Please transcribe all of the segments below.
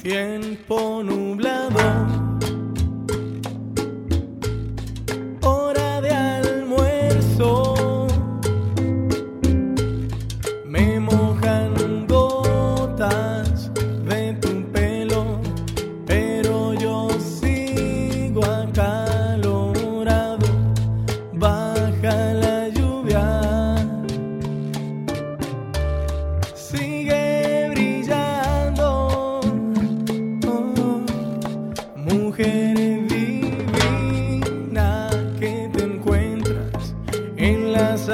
Tiempo nublado, hora de almuerzo, me mojan gotas de tu pelo, pero yo sigo acalorado, baja la lluvia, sigue brillando, mujer divina que te encuentras en las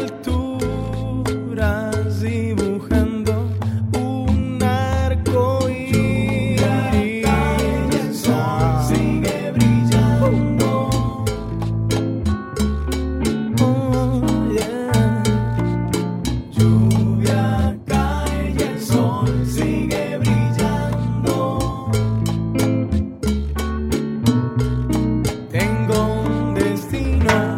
alturas dibujando un arco iris. El sol sigue brillando. Oh, yeah. Lluvia cae y el sol sigue brillando. Tengo un destino,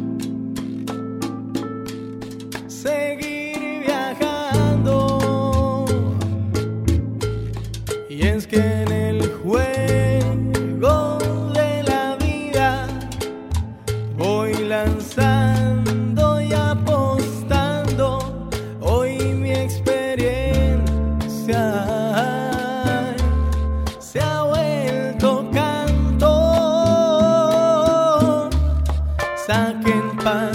seguir viajando, y es que en el juego de la vida voy lanzando y apostando. Hoy mi experiencia se ha vuelto canto. Saquen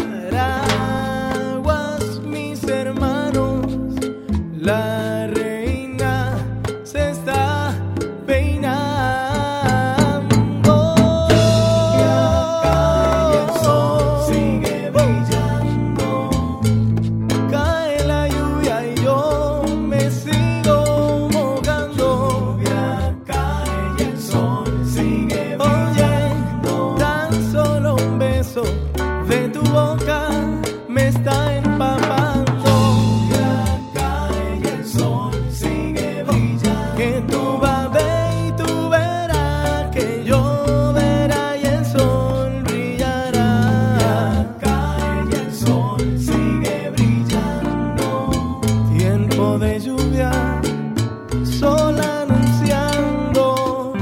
paraguas mis hermanos, la reina se está peinando. Cae el sol, sigue brillando. Cae la lluvia y yo me sigo mojando. Lluvia cae y el sol sigue brillando. Tan solo un beso de tu boca me está empapando. Lluvia cae y el sol sigue brillando. Que tú vas a ver y tú verás, que yo verá y el sol brillará. Lluvia cae y el sol sigue brillando. Tiempo de lluvia, sol anunciando.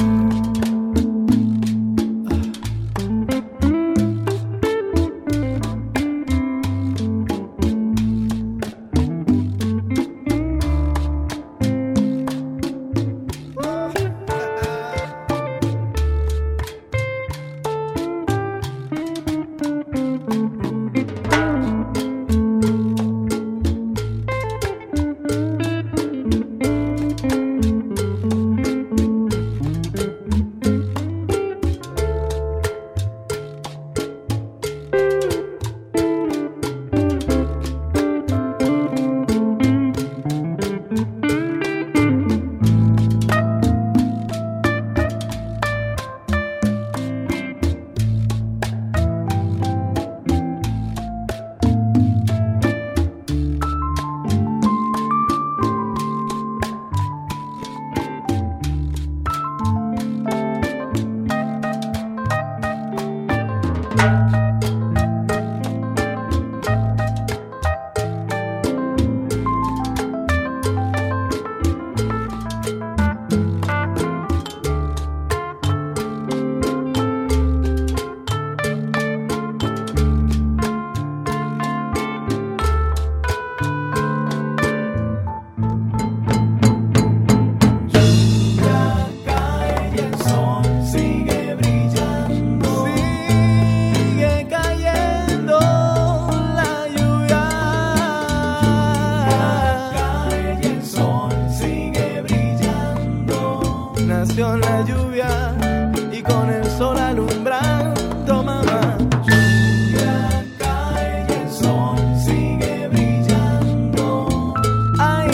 Nació la lluvia y con el sol alumbrando, mamá. Lluvia cae y el sol sigue brillando. Ay,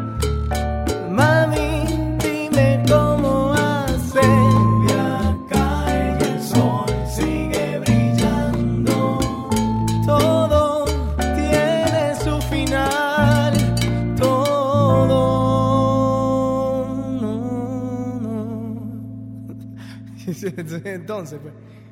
mami, dime cómo hace. Lluvia cae y el sol sigue brillando. Todo tiene su final, todo. Entonces, pues.